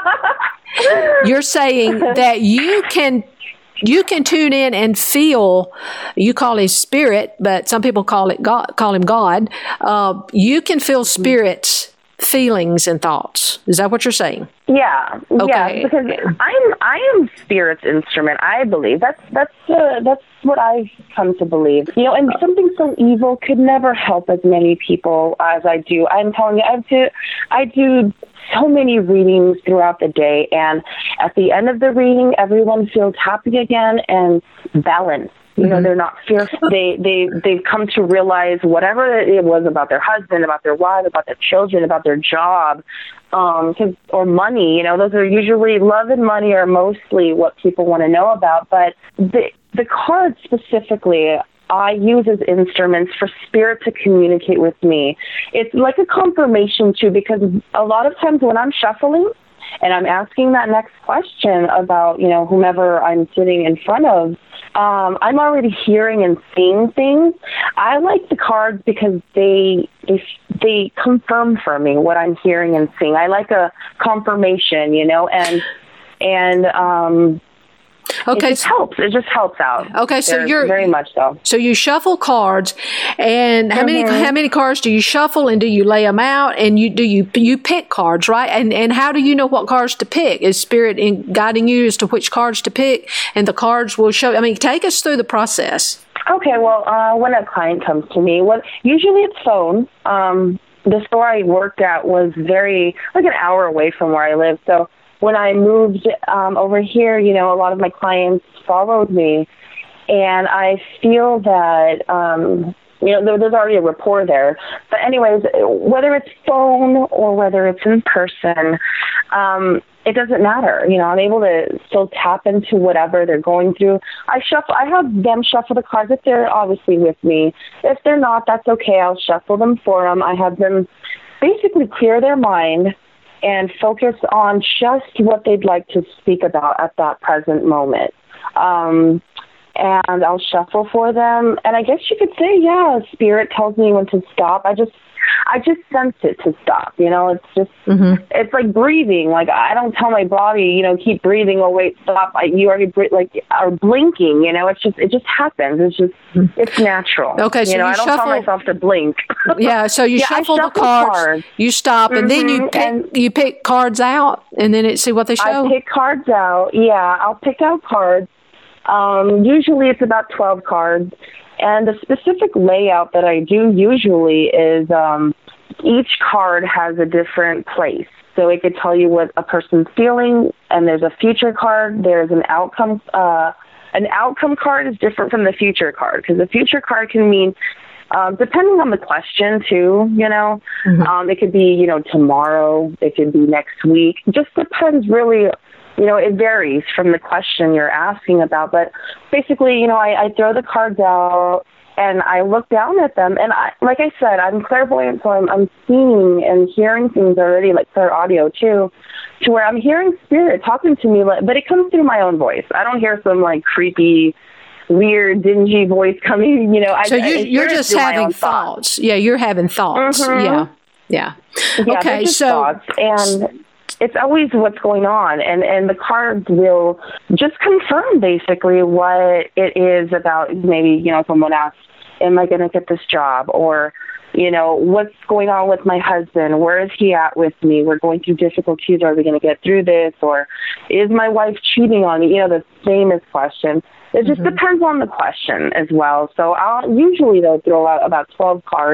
you're saying that you can You can tune in and feel. You call him spirit, but some people call it God. Call him God. Uh, you can feel spirit's feelings and thoughts. Is that what you're saying? Yeah, okay. yeah. Because I'm I am spirit's instrument. I believe that's that's uh, that's what I've come to believe. You know, and something so evil could never help as many people as I do. I'm telling you, I do. I do. so many readings throughout the day, and at the end of the reading, everyone feels happy again and balanced. You know, mm-hmm. they're not fearful. They, they, they've come to realize whatever it was about their husband, about their wife, about their children, about their job, um, cause, or money. You know, those are usually, love and money are mostly what people want to know about. But the, the cards specifically, I use as instruments for spirit to communicate with me. It's like a confirmation, too, because a lot of times when I'm shuffling and I'm asking that next question about, you know, whomever I'm sitting in front of, um, I'm already hearing and seeing things. I like the cards because they, they they confirm for me what I'm hearing and seeing. I like a confirmation, you know, and and um Okay, it just helps. It just helps out. Okay, so There's you're very much so. So you shuffle cards, and how mm-hmm. many how many cards do you shuffle, and do you lay them out, and you do you you pick cards, right? And and how do you know what cards to pick? Is Spirit in guiding you as to which cards to pick, and the cards will show? I mean, take us through the process. Okay, well, uh, when a client comes to me, what usually it's phone. Um, the store I worked at was very like an hour away from where I live, so. When I moved um, over here, you know, a lot of my clients followed me, and I feel that, um, you know, there, there's already a rapport there. But anyways, whether it's phone or whether it's in person, um, it doesn't matter. You know, I'm able to still tap into whatever they're going through. I shuffle. I have them shuffle the cards if they're obviously with me. If they're not, that's okay. I'll shuffle them for them. I have them basically clear their mind and focus on just what they'd like to speak about at that present moment. Um, and I'll shuffle for them. And I guess you could say, yeah, Spirit tells me when to stop. I just I just sense it to stop. You know, it's just, mm-hmm. it's like breathing. Like, I don't tell my body, you know, keep breathing. Oh, wait, stop. I, you already, like, are blinking, you know, it's just, it just happens. It's just, it's natural. Okay, so you know, you I don't shuffle, tell myself to blink. Yeah, so you yeah, shuffle, shuffle the cards, cards, you stop, and mm-hmm. then you pick, and you pick cards out, and then it see what they show? I pick cards out, yeah. I'll pick out cards. Um, usually it's about twelve cards. And the specific layout that I do usually is um, each card has a different place. So it could tell you what a person's feeling, and there's a future card. There's an outcome. Uh, an outcome card is different from the future card, because the future card can mean, um, depending on the question too, you know, mm-hmm. um, it could be, you know, tomorrow. It could be next week. It just depends really. You know, it varies from the question you're asking about. But basically, you know, I, I throw the cards out and I look down at them. And I, like I said, I'm clairvoyant, so I'm, I'm seeing and hearing things already, like clear audio too, to where I'm hearing spirit talking to me, but it comes through my own voice. I don't hear some like creepy, weird, dingy voice coming, you know. So I, you, I you're just having thoughts. thoughts. Yeah, you're having thoughts. Mm-hmm. Yeah, yeah. Yeah, okay, just so. Thoughts. And it's always what's going on, and, and the cards will just confirm basically what it is about. Maybe, you know, someone asks, am I going to get this job? Or, you know, what's going on with my husband? Where is he at with me? We're going through difficulties. Are we going to get through this? Or is my wife cheating on me? You know, the famous question. It just mm-hmm. depends on the question as well. So I'll usually, though, throw out about twelve cards.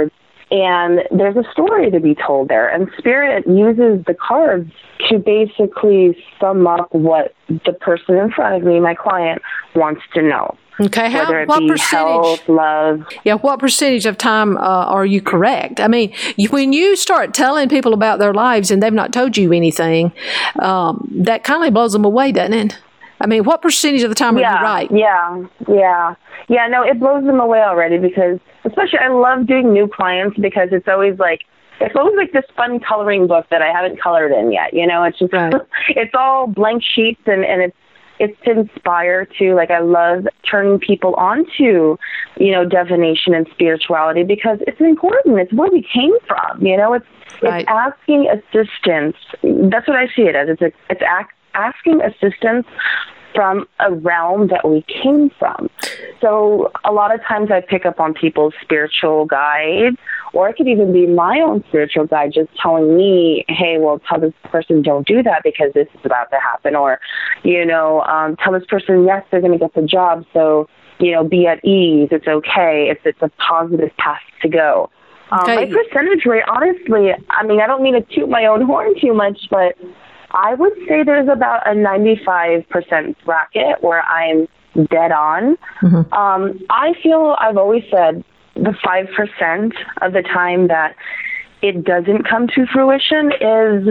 And there's a story to be told there. And Spirit uses the cards to basically sum up what the person in front of me, my client, wants to know. Okay, how, whether it what be percentage? Health, love. Yeah, what percentage of time uh, are you correct? I mean, you, when you start telling people about their lives and they've not told you anything, um, that kind of blows them away, doesn't it? I mean, what percentage of the time yeah, are you right? Yeah, yeah. Yeah, no, it blows them away already because, especially, I love doing new clients because it's always like, it's always like this fun coloring book that I haven't colored in yet. You know, it's just, right. It's all blank sheets and, and it's, it's to inspire to, like, I love turning people onto, you know, divination and spirituality because it's important. It's where we came from, you know, it's, right. It's asking assistance. That's what I see it as. It's, a, it's act, asking assistance from a realm that we came from. So a lot of times I pick up on people's spiritual guides, or it could even be my own spiritual guide just telling me, hey, well, tell this person don't do that because this is about to happen. Or, you know, um, tell this person, yes, they're going to get the job. So, you know, be at ease. It's okay. It's, it's a positive path to go. Um, okay. My percentage rate, honestly, I mean, I don't mean to toot my own horn too much, but I would say there's about a ninety-five percent bracket where I'm dead on. Mm-hmm. Um, I feel I've always said the five percent of the time that it doesn't come to fruition is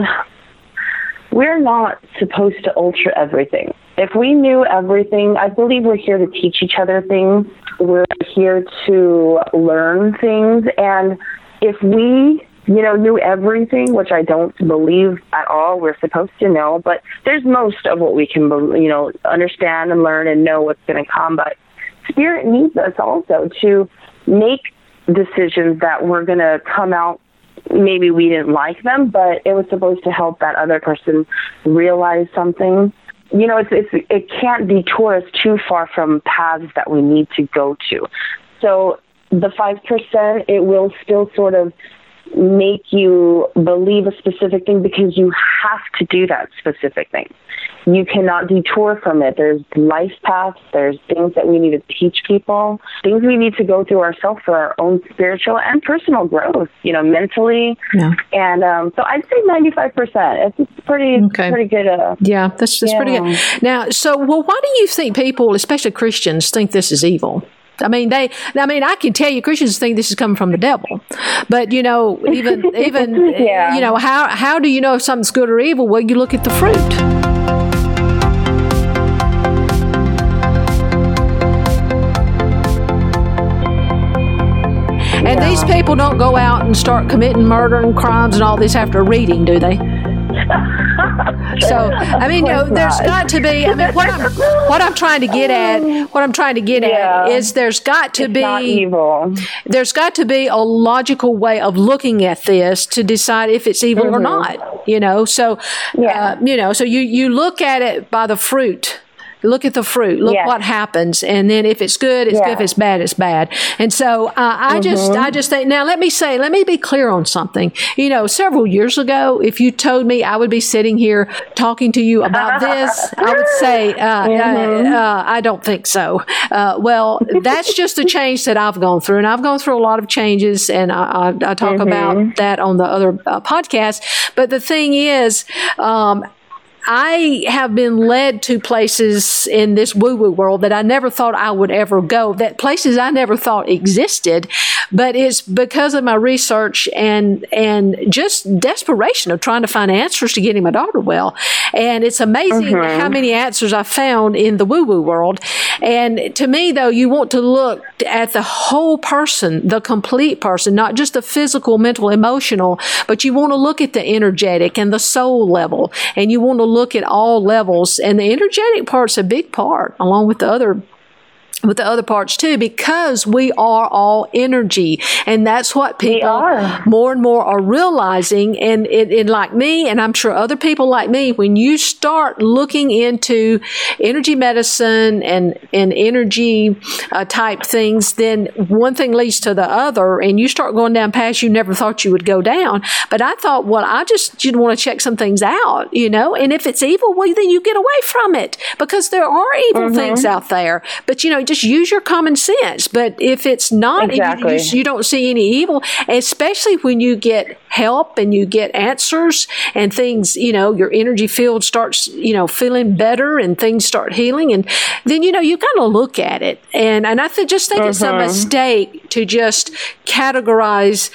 we're not supposed to ultra everything. If we knew everything, I believe we're here to teach each other things. We're here to learn things. And if we you know, knew everything, which I don't believe at all we're supposed to know, but there's most of what we can, you know, understand and learn and know what's going to come. But Spirit needs us also to make decisions that we're going to come out, maybe we didn't like them, but it was supposed to help that other person realize something. You know, it's, it's it can't detour us too far from paths that we need to go to. So the five percent, it will still sort of make you believe a specific thing because you have to do that specific thing. You cannot detour from it. There's life paths. There's things that we need to teach people, things we need to go through ourselves for our own spiritual and personal growth, you know, mentally. Yeah. And um, so I'd say ninety-five percent. It's, it's pretty, okay. pretty good. Uh, yeah, that's, that's yeah. pretty good. Now, so, well, why do you think people, especially Christians, think this is evil? I mean, they. I mean, I can tell you, Christians think this is coming from the devil. But you know, even even yeah. you know, how how do you know if something's good or evil? Well, you look at the fruit. And yeah. these people don't go out and start committing murder and crimes and all this after reading, do they? So, I mean, you know, there's got to be, I mean, what I'm, what I'm trying to get at, what I'm trying to get yeah. at is there's got to it's be, not evil. There's got to be a logical way of looking at this to decide if it's evil mm-hmm. or not, you know? So, yeah. uh, you know, so you, you look at it by the fruit. Look at the fruit. Look yes. what happens, and then if it's good, it's yeah. good. If it's bad, it's bad. And so uh, I mm-hmm. just, I just think. Now, let me say, let me be clear on something. You know, several years ago, if you told me I would be sitting here talking to you about this, I would say, uh, mm-hmm. uh, uh, I don't think so. Uh, well, that's just a change that I've gone through, and I've gone through a lot of changes, and I, I, I talk mm-hmm. about that on the other uh, podcast. But the thing is. Um, I have been led to places in this woo-woo world that I never thought I would ever go, that places I never thought existed, but it's because of my research and and just desperation of trying to find answers to getting my daughter well. And it's amazing mm-hmm. how many answers I found in the woo-woo world. And to me, though, you want to look at the whole person, the complete person, not just the physical, mental, emotional, but you want to look at the energetic and the soul level, and you want to look look at all levels, and the energetic part's a big part along with the other with the other parts too, because we are all energy, and that's what people more and more are realizing. And it, it, like me, and I'm sure other people like me, when you start looking into energy medicine and and energy uh, type things, then one thing leads to the other, and you start going down paths you never thought you would go down. But I thought, well, I just you'd want to check some things out, you know. And if it's evil, well, then you get away from it, because there are evil mm-hmm. things out there. But you know. just use your common sense. But if it's not, exactly. if you, you don't see any evil, especially when you get help and you get answers and things, you know, your energy field starts, you know, feeling better and things start healing. And then, you know, you kind of look at it. And, and I th- just think mm-hmm. it's a mistake to just categorize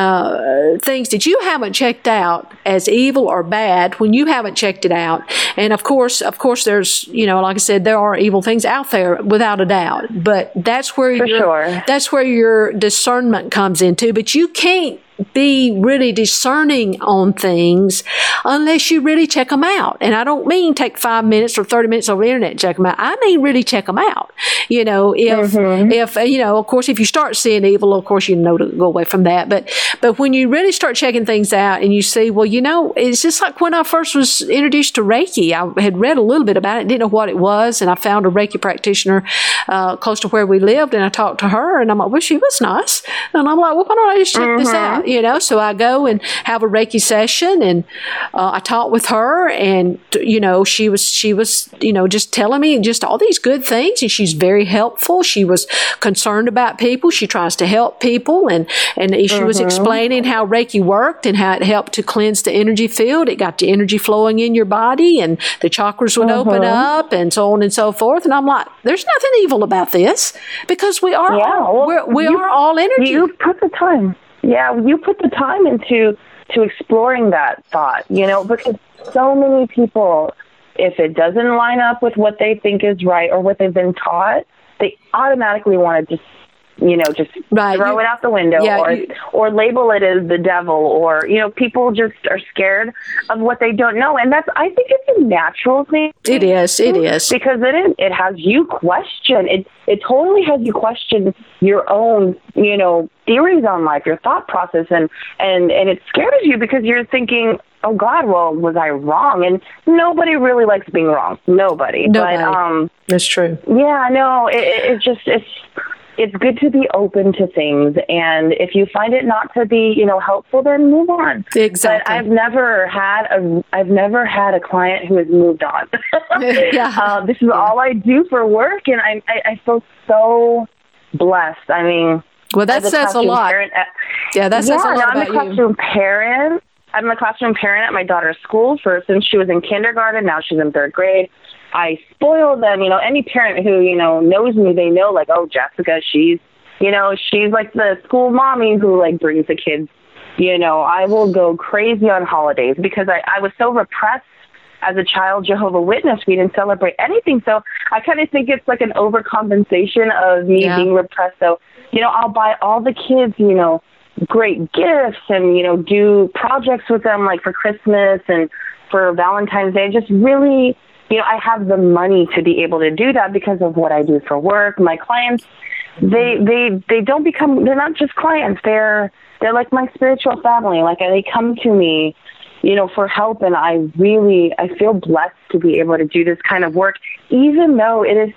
uh, things that you haven't checked out as evil or bad when you haven't checked it out. And of course, of course, there's, you know, like I said, there are evil things out there without a doubt. But that's where For your, sure. that's where your discernment comes into. But you can't be really discerning on things unless you really check them out. And I don't mean take five minutes or thirty minutes over the internet and check them out. I mean really check them out. You know, if, mm-hmm. if, you know, of course, if you start seeing evil, of course, you know to go away from that. But, but when you really start checking things out and you see, well, you know, it's just like when I first was introduced to Reiki. I had read a little bit about it, didn't know what it was. And I found a Reiki practitioner uh, close to where we lived. And I talked to her and I'm like, well, she was nice. And I'm like, well, why don't I just check mm-hmm. this out? You know, so I go and have a Reiki session and uh, I talked with her and, you know, she was, she was, you know, just telling me just all these good things and she's very helpful. She was concerned about people. She tries to help people and, and she mm-hmm. was explaining how Reiki worked and how it helped to cleanse the energy field. It got the energy flowing in your body and the chakras would mm-hmm. open up and so on and so forth. And I'm like, there's nothing evil about this because we are, yeah, well, we're, we you, are all energy. You put the time. Yeah, you put the time into to exploring that thought, you know, because so many people, if it doesn't line up with what they think is right or what they've been taught, they automatically want to just, you know, just right. throw you, it out the window yeah, or you, or label it as the devil or, you know, people just are scared of what they don't know. And that's, I think it's a natural thing. It is, it is. Because it is, it has you question, it, it totally has you question your own, you know, theories on life, your thought process, and, and, and it scares you because you're thinking, oh God, well, was I wrong? And nobody really likes being wrong. Nobody. Nobody. But, um, that's true. Yeah, no, it, it's just, it's, it's good to be open to things. And if you find it not to be, you know, helpful, then move on. Exactly. But I've never had a, I've never had a client who has moved on. yeah. uh, this is yeah. all I do for work. And I, I, I feel so blessed. I mean, well, that says a lot. Parent, uh, yeah, that says yeah, a lot I'm about a classroom you. parent. I'm a classroom parent at my daughter's school for since she was in kindergarten. Now she's in third grade. I spoil them. You know, any parent who, you know, knows me, they know, like, oh, Jessica, she's, you know, she's like the school mommy who, like, brings the kids. You know, I will go crazy on holidays because I, I was so repressed as a child Jehovah Witness. We didn't celebrate anything. So I kind of think it's like an overcompensation of me yeah. being repressed. So, you know, I'll buy all the kids, you know, great gifts and, you know, do projects with them like for Christmas and for Valentine's Day. Just really, you know, I have the money to be able to do that because of what I do for work. My clients, they they they don't become, they're not just clients. They're they're like my spiritual family. Like they come to me, you know, for help. And I really, I feel blessed to be able to do this kind of work, even though it is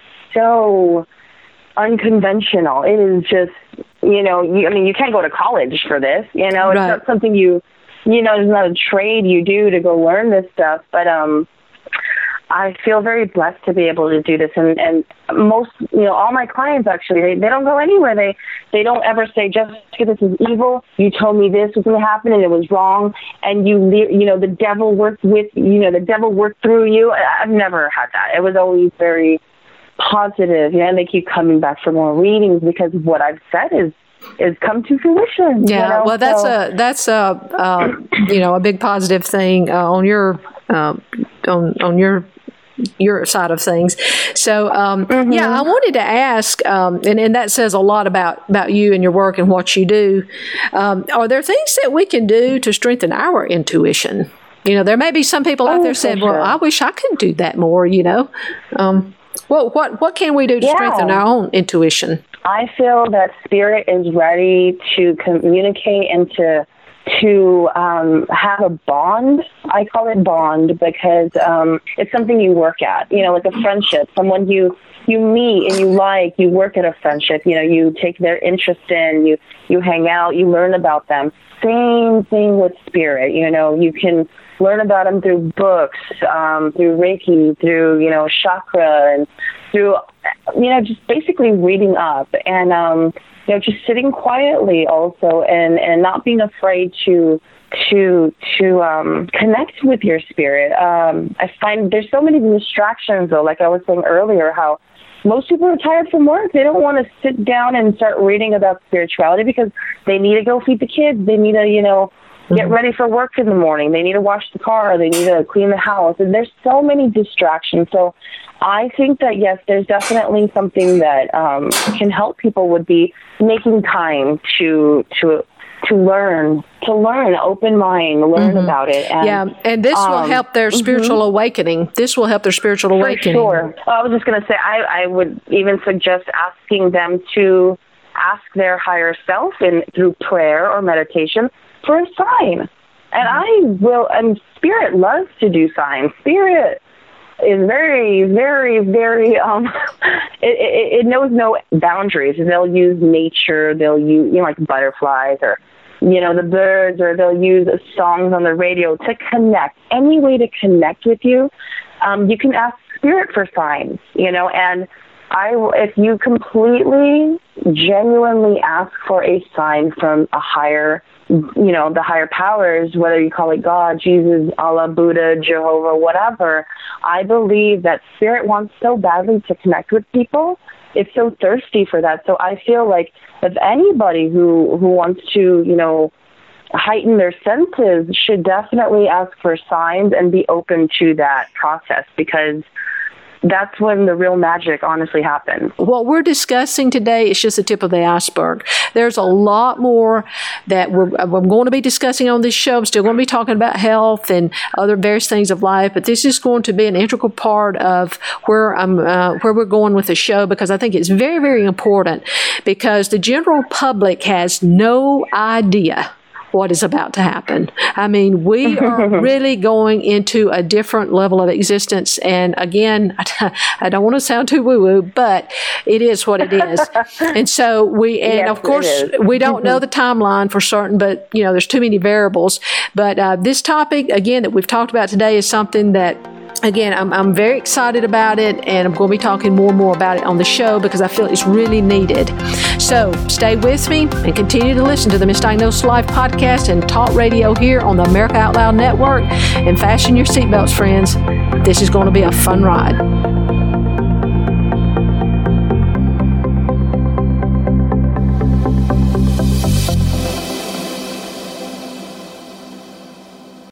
so unconventional. It is just, you know, you, I mean, you can't go to college for this, you know, it's right. not something you, you know, it's not a trade you do to go learn this stuff. But, um, I feel very blessed to be able to do this. And, and most, you know, all my clients actually, they, they don't go anywhere. They, they don't ever say, Jessica, this is evil. You told me this was going to happen and it was wrong. And you, you know, the devil worked with, you know, the devil worked through you. I've never had that. It was always very positive. You know, and they keep coming back for more readings because what I've said is, is come to fruition. Yeah. You know? Well, that's so, a, that's a, uh, you know, a big positive thing uh, on your, uh, on, on your, your side of things. So, um, mm-hmm. yeah, I wanted to ask, um, and, and that says a lot about, about you and your work and what you do. Um, are there things that we can do to strengthen our intuition? You know, there may be some people out oh, there saying, sure. well, I wish I could do that more, you know. Um, what, what, what can we do to yeah. strengthen our own intuition? I feel that spirit is ready to communicate and to to um, have a bond. I call it bond because um, it's something you work at, you know, like a friendship, someone you, you meet and you like, you work at a friendship, you know, you take their interest in, you, you hang out, you learn about them. Same thing with spirit, you know, you can learn about them through books, um, through Reiki, through, you know, chakra, and through you know, just basically reading up and, um, you know, just sitting quietly also and, and not being afraid to to to um, connect with your spirit. Um, I find there's so many distractions, though, like I was saying earlier, how most people are tired from work. They don't want to sit down and start reading about spirituality because they need to go feed the kids. They need to, you know, get mm-hmm. ready for work in the morning. They need to wash the car. They need to clean the house. And there's so many distractions. So I think that, yes, there's definitely something that um, can help people would be making time to to to learn, to learn, open mind, learn mm-hmm. about it. And, yeah, and this um, will help their spiritual mm-hmm. awakening. This will help their spiritual For awakening. Sure. I was just going to say, I, I would even suggest asking them to ask their higher self in, through prayer or meditation for a sign. And I will, and Spirit loves to do signs. Spirit is very, very, very, um, it, it, it knows no boundaries. They'll use nature, they'll use, you know, like butterflies or, you know, the birds, or they'll use songs on the radio to connect. Any way to connect with you, um, you can ask Spirit for signs, you know, and I, if you completely, genuinely ask for a sign from a higher, you know, the higher powers, whether you call it God, Jesus, Allah, Buddha, Jehovah, whatever, I believe that Spirit wants so badly to connect with people. It's so thirsty for that. So I feel like if anybody who, who wants to, you know, heighten their senses should definitely ask for signs and be open to that process, because that's when the real magic honestly happens. What we're discussing today is just the tip of the iceberg. There's a lot more that we're, we're going to be discussing on this show. I'm still going to be talking about health and other various things of life, but this is going to be an integral part of where I'm, uh, where we're going with the show, because I think it's very, very important, because the general public has no idea what is about to happen. I mean, we are really going into a different level of existence. And again, I don't want to sound too woo-woo, but it is what it is. And so we, and yes, of course, we don't know the timeline for certain, but, you know, there's too many variables. But uh, this topic, again, that we've talked about today is something that, again, I'm, I'm very excited about it, and I'm going to be talking more and more about it on the show because I feel it's really needed. So stay with me and continue to listen to the Misdiagnosed Life podcast and talk radio here on the America Out Loud Network. And fasten your seatbelts, friends. This is going to be a fun ride.